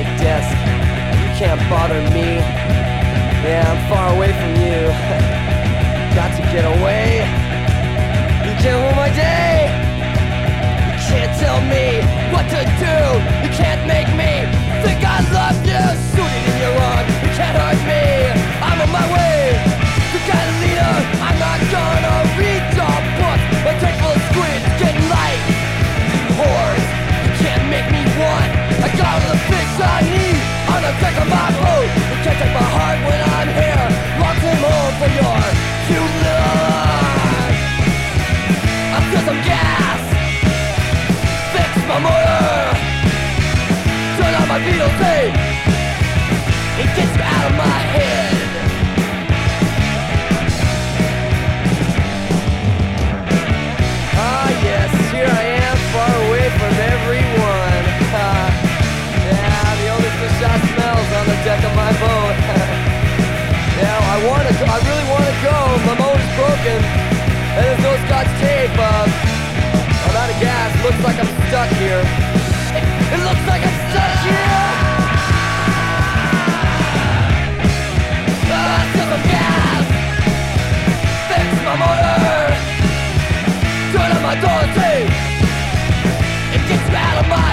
my desk. You can't bother me. Yeah, I'm far away from you. Got to get away. You can't ruin my day. You can't tell me what to do. You can't make me think I love you. Suited in your arm, you can't hurt me. I'm on my way. The kind of leader, I'm not gonna read your book. My tank full of squids, getting light. Whores, you can't make me want. I got all the fix I need on the deck of my boat. You can't take my heart when I'm here. Lock him home for your cute love. I feel some gas. Fix my motor. Turn on my Beatles tape. It gets me out of my head. Ah yes, here I am, far away from everyone. Yeah, the only fish I smell's on the deck of my boat. Yeah, I really wanna go. My motor's broken, and there's no Scotch tape. I'm out of gas. Looks like I'm stuck here. It looks like I'm stuck here. Still some gas. Fix my motor. Turn on my door tape. It gets me out of my